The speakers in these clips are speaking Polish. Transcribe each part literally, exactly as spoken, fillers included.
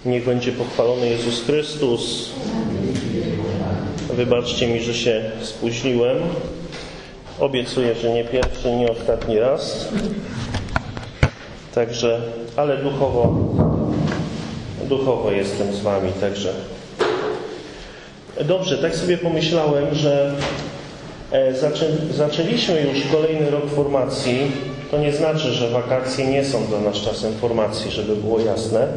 Niech będzie pochwalony Jezus Chrystus. Wybaczcie mi, że się spóźniłem. Obiecuję, że nie pierwszy, nie ostatni raz. Także, ale duchowo, duchowo jestem z wami, także. Dobrze, tak sobie pomyślałem, że zaczę, zaczęliśmy już kolejny rok formacji. To nie znaczy, że wakacje nie są dla nas czasem formacji, żeby było jasne.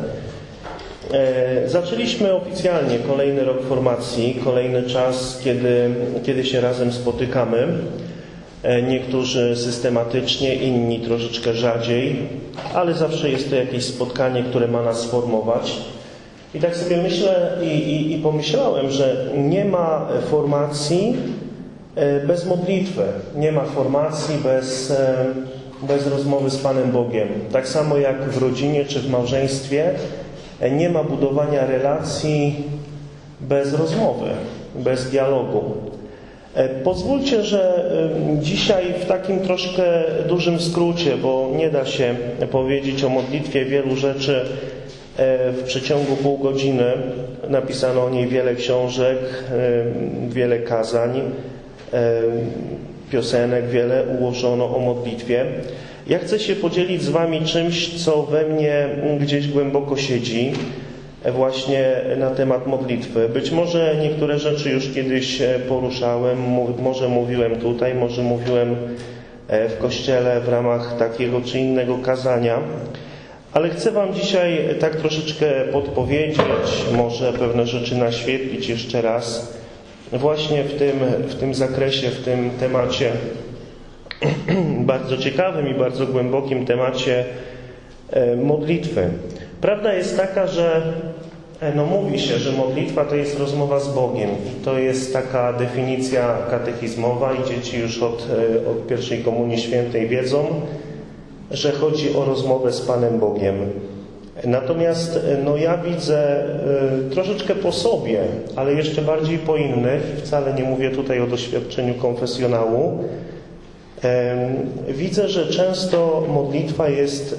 Zaczęliśmy oficjalnie kolejny rok formacji, kolejny czas, kiedy, kiedy się razem spotykamy. Niektórzy systematycznie, inni troszeczkę rzadziej, ale zawsze jest to jakieś spotkanie, które ma nas formować. I tak sobie myślę i, i, i pomyślałem, że nie ma formacji bez modlitwy. Nie ma formacji bez, bez rozmowy z Panem Bogiem. Tak samo jak w rodzinie czy w małżeństwie nie ma budowania relacji bez rozmowy, bez dialogu. Pozwólcie, że dzisiaj w takim troszkę dużym skrócie, bo nie da się powiedzieć o modlitwie wielu rzeczy w przeciągu pół godziny. Napisano o niej wiele książek, wiele kazań, piosenek, wiele ułożono o modlitwie. Ja chcę się podzielić z wami czymś, co we mnie gdzieś głęboko siedzi, właśnie na temat modlitwy. Być może niektóre rzeczy już kiedyś poruszałem, może mówiłem tutaj, może mówiłem w kościele w ramach takiego czy innego kazania, ale chcę wam dzisiaj tak troszeczkę podpowiedzieć, może pewne rzeczy naświetlić jeszcze raz, właśnie w tym, w tym zakresie, w tym temacie, bardzo ciekawym i bardzo głębokim temacie modlitwy. Prawda jest taka, że no mówi się, że modlitwa to jest rozmowa z Bogiem. I to jest taka definicja katechizmowa i dzieci już od, od pierwszej Komunii Świętej wiedzą, że chodzi o rozmowę z Panem Bogiem. Natomiast no ja widzę y, troszeczkę po sobie, ale jeszcze bardziej po innych, wcale nie mówię tutaj o doświadczeniu konfesjonału, y, widzę, że często modlitwa jest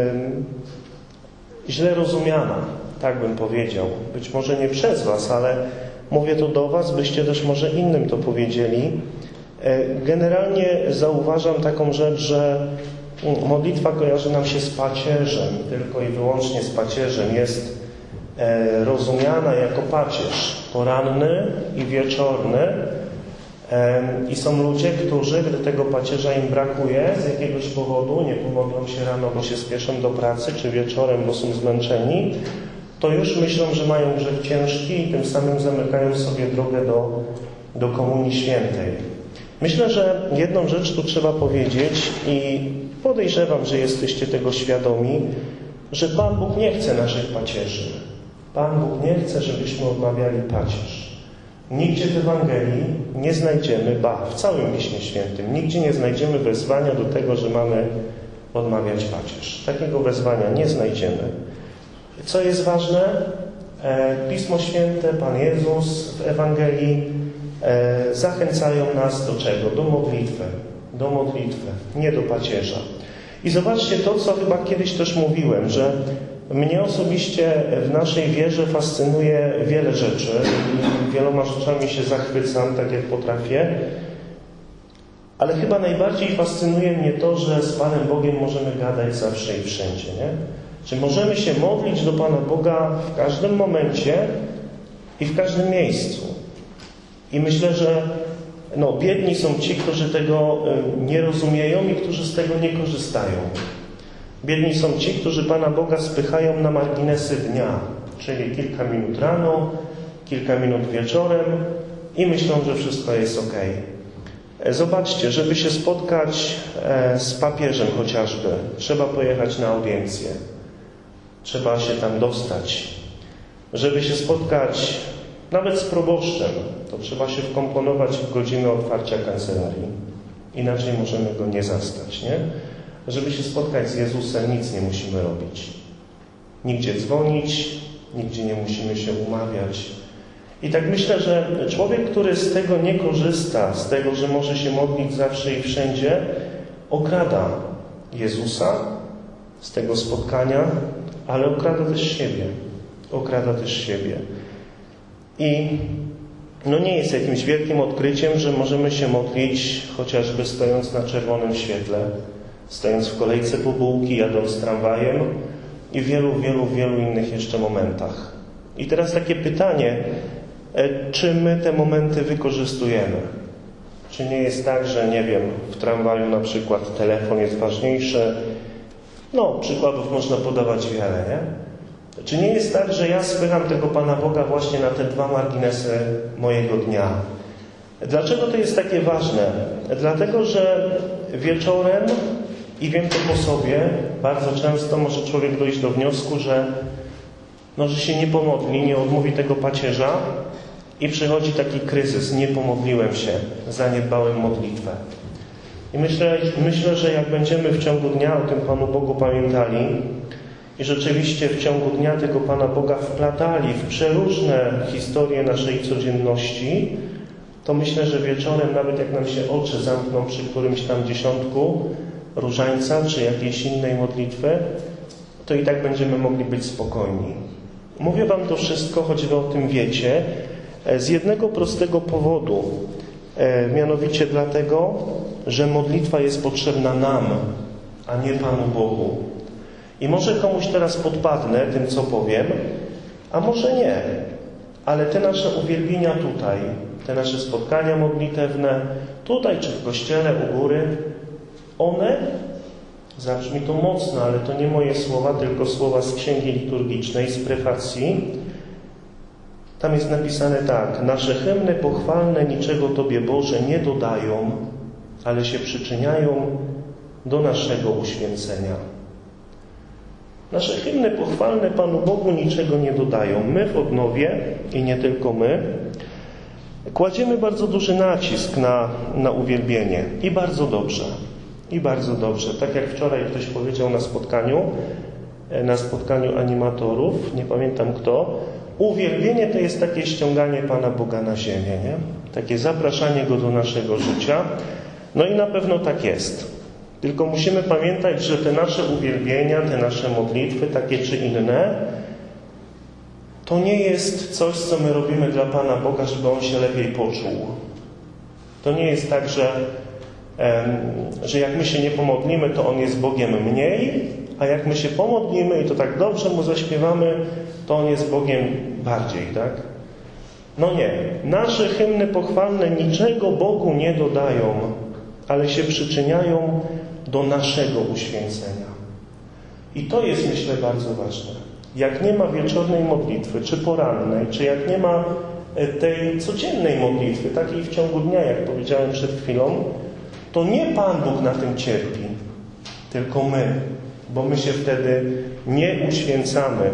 y, źle rozumiana, tak bym powiedział. Być może nie przez was, ale mówię to do was, byście też może innym to powiedzieli. Y, generalnie zauważam taką rzecz, że modlitwa kojarzy nam się z pacierzem, tylko i wyłącznie z pacierzem. Jest e, rozumiana jako pacierz poranny i wieczorny. E, I są ludzie, którzy, gdy tego pacierza im brakuje z jakiegoś powodu, nie pomodlą się rano, bo się spieszą do pracy, czy wieczorem, bo są zmęczeni, to już myślą, że mają grzech ciężki i tym samym zamykają sobie drogę do, do Komunii Świętej. Myślę, że jedną rzecz tu trzeba powiedzieć i podejrzewam, że jesteście tego świadomi, że Pan Bóg nie chce naszych pacierzy. Pan Bóg nie chce, żebyśmy odmawiali pacierz. Nigdzie w Ewangelii nie znajdziemy, ba, w całym Piśmie Świętym, nigdzie nie znajdziemy wezwania do tego, że mamy odmawiać pacierz. Takiego wezwania nie znajdziemy. Co jest ważne? Pismo Święte, Pan Jezus w Ewangelii zachęcają nas do czego? Do modlitwy. Do modlitwy, nie do pacierza. I zobaczcie to, co chyba kiedyś też mówiłem, że mnie osobiście w naszej wierze fascynuje wiele rzeczy. Wieloma rzeczami się zachwycam, tak jak potrafię. Ale chyba najbardziej fascynuje mnie to, że z Panem Bogiem możemy gadać zawsze i wszędzie, nie? Czy możemy się modlić do Pana Boga w każdym momencie i w każdym miejscu. I myślę, że no, biedni są ci, którzy tego nie rozumieją i którzy z tego nie korzystają. Biedni są ci, którzy Pana Boga spychają na marginesy dnia, czyli kilka minut rano, kilka minut wieczorem i myślą, że wszystko jest ok. Zobaczcie, żeby się spotkać z papieżem chociażby, trzeba pojechać na audiencję. Trzeba się tam dostać. Żeby się spotkać nawet z proboszczem, to trzeba się wkomponować w godzinę otwarcia kancelarii. Inaczej możemy go nie zastać, nie? Żeby się spotkać z Jezusem, nic nie musimy robić. Nigdzie dzwonić, nigdzie nie musimy się umawiać. I tak myślę, że człowiek, który z tego nie korzysta, z tego, że może się modlić zawsze i wszędzie, okrada Jezusa z tego spotkania, ale okrada też siebie. okrada też siebie. I no nie jest jakimś wielkim odkryciem, że możemy się modlić chociażby stojąc na czerwonym świetle, stojąc w kolejce po bułki, jadąc tramwajem i w wielu, wielu, wielu innych jeszcze momentach. I teraz takie pytanie, czy my te momenty wykorzystujemy? Czy nie jest tak, że nie wiem, w tramwaju na przykład telefon jest ważniejszy? No, przykładów można podawać wiele, nie? Czy nie jest tak, że ja spycham tego Pana Boga właśnie na te dwa marginesy mojego dnia? Dlaczego to jest takie ważne? Dlatego, że wieczorem, i wiem to po sobie, bardzo często może człowiek dojść do wniosku, że, no, że się nie pomodli, nie odmówi tego pacierza i przychodzi taki kryzys. Nie pomodliłem się, zaniedbałem modlitwę. I myślę, myślę, że jak będziemy w ciągu dnia o tym Panu Bogu pamiętali i rzeczywiście w ciągu dnia tego Pana Boga wplatali w przeróżne historie naszej codzienności, to myślę, że wieczorem, nawet jak nam się oczy zamkną przy którymś tam dziesiątku różańca czy jakiejś innej modlitwy, to i tak będziemy mogli być spokojni. Mówię Wam to wszystko, choć Wy o tym wiecie, z jednego prostego powodu. E, mianowicie dlatego, że modlitwa jest potrzebna nam, a nie Panu Bogu. I może komuś teraz podpadnę tym, co powiem, a może nie. Ale te nasze uwielbienia tutaj, te nasze spotkania modlitewne, tutaj czy w kościele u góry, one, zabrzmi to mocno, ale to nie moje słowa, tylko słowa z Księgi Liturgicznej, z prefacji. Tam jest napisane tak: nasze hymny pochwalne niczego Tobie, Boże, nie dodają, ale się przyczyniają do naszego uświęcenia. Nasze hymny pochwalne Panu Bogu niczego nie dodają. My w Odnowie, i nie tylko my, kładziemy bardzo duży nacisk na, na uwielbienie. I bardzo dobrze. I bardzo dobrze. Tak jak wczoraj ktoś powiedział na spotkaniu, na spotkaniu animatorów, nie pamiętam kto, uwielbienie to jest takie ściąganie Pana Boga na ziemię, nie? Takie zapraszanie Go do naszego życia. No i na pewno tak jest. Tylko musimy pamiętać, że te nasze uwielbienia, te nasze modlitwy, takie czy inne, to nie jest coś, co my robimy dla Pana Boga, żeby On się lepiej poczuł. To nie jest tak, że, że jak my się nie pomodlimy, to On jest Bogiem mniej, a jak my się pomodlimy i to tak dobrze Mu zaśpiewamy, to On jest Bogiem bardziej, tak? No nie. Nasze hymny pochwalne niczego Bogu nie dodają, ale się przyczyniają do naszego uświęcenia. I to jest, myślę, bardzo ważne. Jak nie ma wieczornej modlitwy, czy porannej, czy jak nie ma tej codziennej modlitwy, takiej w ciągu dnia, jak powiedziałem przed chwilą, to nie Pan Bóg na tym cierpi, tylko my, bo my się wtedy nie uświęcamy.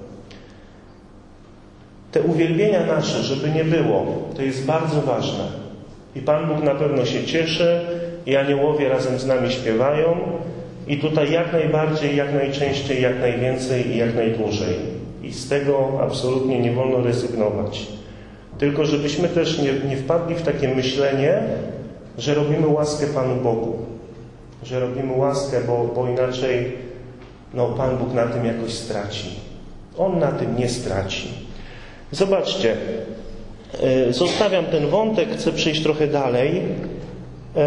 Te uwielbienia nasze, żeby nie było, to jest bardzo ważne. I Pan Bóg na pewno się cieszy, i aniołowie razem z nami śpiewają, i tutaj jak najbardziej, jak najczęściej, jak najwięcej i jak najdłużej. I z tego absolutnie nie wolno rezygnować. Tylko żebyśmy też nie, nie wpadli w takie myślenie, że robimy łaskę Panu Bogu. Że robimy łaskę, bo, bo inaczej no, Pan Bóg na tym jakoś straci. On na tym nie straci. Zobaczcie, yy, zostawiam ten wątek, chcę przejść trochę dalej. Yy,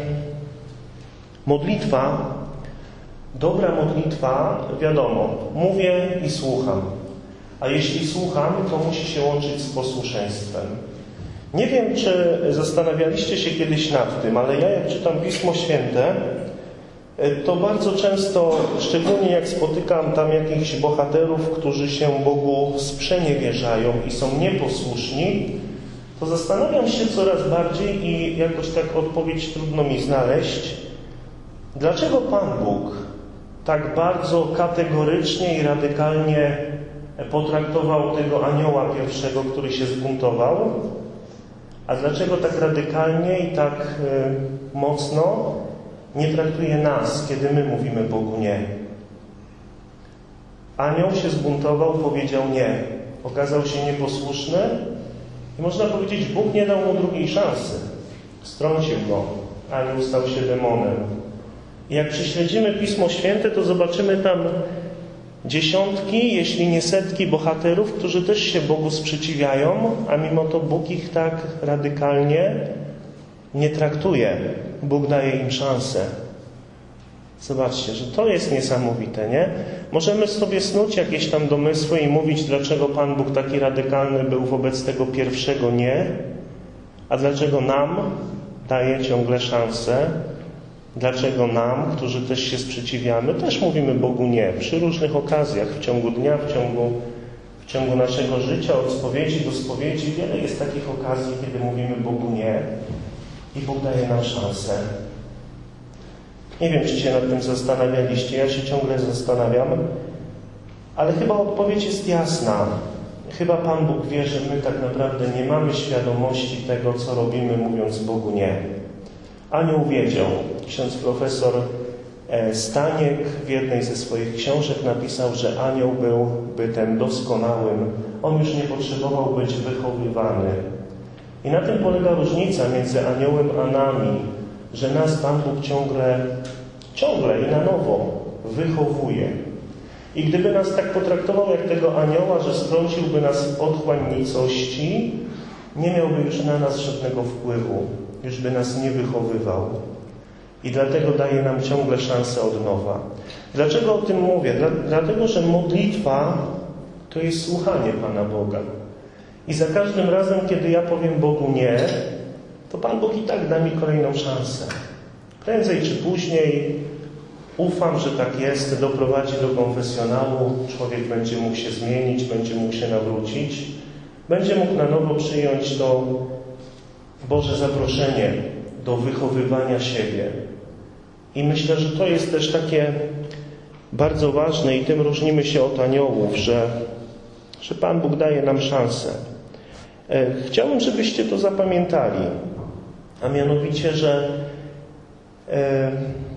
modlitwa, dobra modlitwa, wiadomo, mówię i słucham. A jeśli słucham, to musi się łączyć z posłuszeństwem. Nie wiem, czy zastanawialiście się kiedyś nad tym, ale ja jak czytam Pismo Święte, to bardzo często, szczególnie jak spotykam tam jakichś bohaterów, którzy się Bogu sprzeniewierzają i są nieposłuszni, to zastanawiam się coraz bardziej i jakoś tak odpowiedź trudno mi znaleźć, dlaczego Pan Bóg tak bardzo kategorycznie i radykalnie potraktował tego anioła pierwszego, który się zbuntował, a dlaczego tak radykalnie i tak y, mocno nie traktuje nas, kiedy my mówimy Bogu nie. Anioł się zbuntował, powiedział nie. Okazał się nieposłuszny i można powiedzieć, Bóg nie dał mu drugiej szansy. Strącił go. Anioł stał się demonem. I jak prześledzimy Pismo Święte, to zobaczymy tam Dziesiątki, jeśli nie setki bohaterów, którzy też się Bogu sprzeciwiają, a mimo to Bóg ich tak radykalnie nie traktuje. Bóg daje im szansę. Zobaczcie, że to jest niesamowite, nie? Możemy sobie snuć jakieś tam domysły i mówić, dlaczego Pan Bóg taki radykalny był wobec tego pierwszego nie, a dlaczego nam daje ciągle szansę, dlaczego nam, którzy też się sprzeciwiamy, też mówimy Bogu nie, przy różnych okazjach, w ciągu dnia, w ciągu, w ciągu naszego życia, od spowiedzi do spowiedzi. Wiele jest takich okazji, kiedy mówimy Bogu nie i Bóg daje nam szansę. Nie wiem, czy się nad tym zastanawialiście, ja się ciągle zastanawiam, ale chyba odpowiedź jest jasna. Chyba Pan Bóg wie, że my tak naprawdę nie mamy świadomości tego, co robimy, mówiąc Bogu nie. Anioł wiedział. Ksiądz profesor Staniek w jednej ze swoich książek napisał, że anioł był bytem doskonałym. On już nie potrzebował być wychowywany. I na tym polega różnica między aniołem a nami, że nas Pan Bóg ciągle, ciągle i na nowo wychowuje. I gdyby nas tak potraktował jak tego anioła, że strąciłby nas w otchłań nicości, nie miałby już na nas żadnego wpływu, już by nas nie wychowywał. I dlatego daje nam ciągle szansę od nowa. Dlaczego o tym mówię? Dla, dlatego, że modlitwa to jest słuchanie Pana Boga. I za każdym razem, kiedy ja powiem Bogu nie, to Pan Bóg i tak da mi kolejną szansę. Prędzej czy później ufam, że tak jest, doprowadzi do konfesjonału, człowiek będzie mógł się zmienić, będzie mógł się nawrócić, będzie mógł na nowo przyjąć to Boże zaproszenie do wychowywania siebie. I myślę, że to jest też takie bardzo ważne i tym różnimy się od aniołów, że, że Pan Bóg daje nam szansę. Chciałbym, żebyście to zapamiętali, a mianowicie, że e,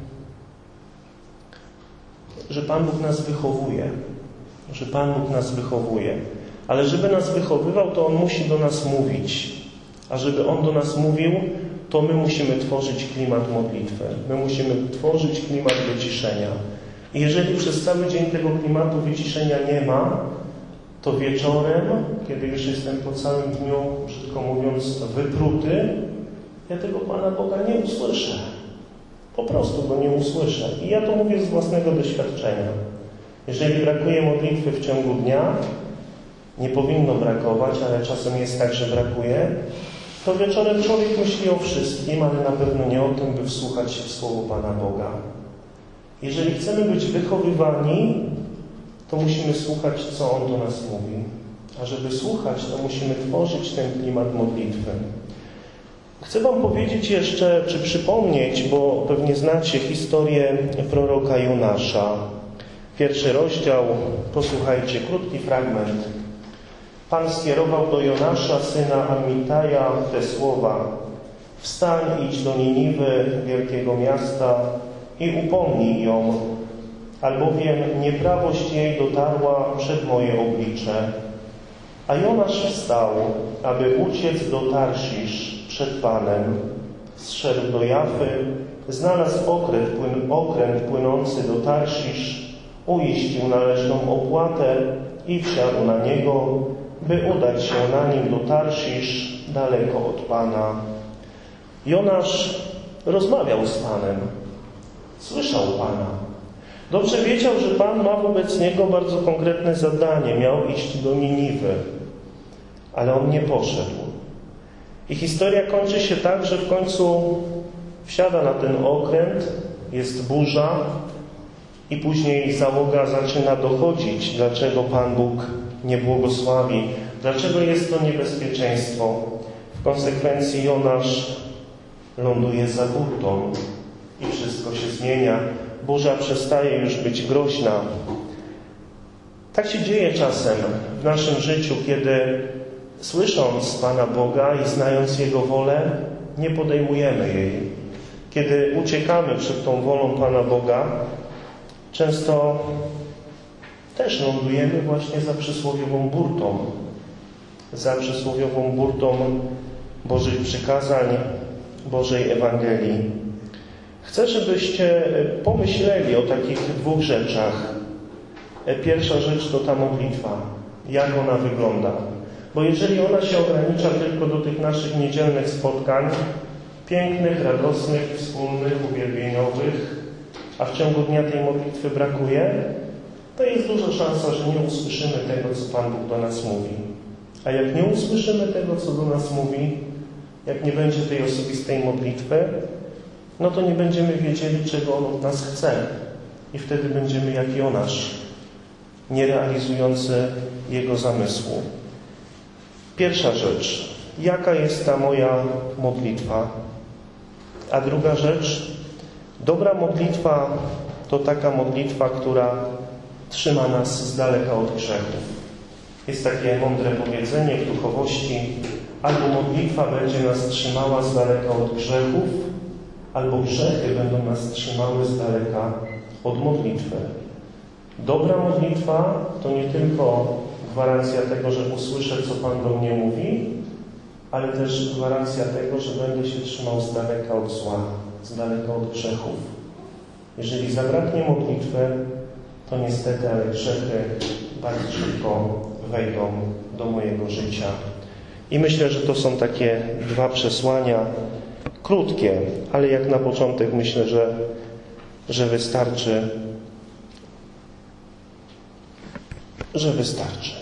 że Pan Bóg nas wychowuje, że Pan Bóg nas wychowuje, ale żeby nas wychowywał, to On musi do nas mówić, a żeby On do nas mówił, to my musimy tworzyć klimat modlitwy, my musimy tworzyć klimat wyciszenia. I jeżeli przez cały dzień tego klimatu wyciszenia nie ma, to wieczorem, kiedy już jestem po całym dniu, brzydko mówiąc, wypruty, ja tego Pana Boga nie usłyszę. Po prostu Go nie usłyszę. I ja to mówię z własnego doświadczenia. Jeżeli brakuje modlitwy w ciągu dnia, nie powinno brakować, ale czasem jest tak, że brakuje, to wieczorem człowiek myśli o wszystkim, ale na pewno nie o tym, by wsłuchać się w Słowo Pana Boga. Jeżeli chcemy być wychowywani, to musimy słuchać, co On do nas mówi. A żeby słuchać, to musimy tworzyć ten klimat modlitwy. Chcę Wam powiedzieć jeszcze, czy przypomnieć, bo pewnie znacie historię proroka Jonasza. Pierwszy rozdział, posłuchajcie, krótki fragment. Pan skierował do Jonasza, syna Amitaja, te słowa: wstań, idź do Niniwy, wielkiego miasta, i upomnij ją, albowiem nieprawość jej dotarła przed moje oblicze. A Jonasz wstał, aby uciec do Tarsisz przed Panem. Zszedł do Jafy, znalazł okręt, płyn, okręt płynący do Tarsisz, uiścił należną opłatę i wsiadł na niego, by udać się na nim do Tarsisz, daleko od Pana. Jonasz rozmawiał z Panem, słyszał Pana. Dobrze wiedział, że Pan ma wobec niego bardzo konkretne zadanie. Miał iść do Niniwy, ale on nie poszedł. I historia kończy się tak, że w końcu wsiada na ten okręt, jest burza i później załoga zaczyna dochodzić, dlaczego Pan Bóg nie błogosławi, dlaczego jest to niebezpieczeństwo. W konsekwencji Jonasz ląduje za burtą i wszystko się zmienia. Burza przestaje już być groźna. Tak się dzieje czasem w naszym życiu, kiedy słysząc Pana Boga i znając Jego wolę, nie podejmujemy jej. Kiedy uciekamy przed tą wolą Pana Boga, często też lądujemy właśnie za przysłowiową burtą. Za przysłowiową burtą Bożych przykazań, Bożej Ewangelii. Chcę, żebyście pomyśleli o takich dwóch rzeczach. Pierwsza rzecz to ta modlitwa. Jak ona wygląda? Bo jeżeli ona się ogranicza tylko do tych naszych niedzielnych spotkań, pięknych, radosnych, wspólnych, uwielbieniowych, a w ciągu dnia tej modlitwy brakuje, to jest duża szansa, że nie usłyszymy tego, co Pan Bóg do nas mówi. A jak nie usłyszymy tego, co do nas mówi, jak nie będzie tej osobistej modlitwy, no to nie będziemy wiedzieli, czego On od nas chce. I wtedy będziemy jak Jonasz, nie realizujący Jego zamysłu. Pierwsza rzecz. Jaka jest ta moja modlitwa? A druga rzecz. Dobra modlitwa to taka modlitwa, która trzyma nas z daleka od grzechów. Jest takie mądre powiedzenie w duchowości: albo modlitwa będzie nas trzymała z daleka od grzechów, albo grzechy będą nas trzymały z daleka od modlitwy. Dobra modlitwa to nie tylko gwarancja tego, że usłyszę, co Pan do mnie mówi, ale też gwarancja tego, że będę się trzymał z daleka od zła, z daleka od grzechów. Jeżeli zabraknie modlitwy, to niestety, ale grzechy bardzo szybko wejdą do mojego życia. I myślę, że to są takie dwa przesłania, krótkie, ale jak na początek myślę, że, że wystarczy, że wystarczy.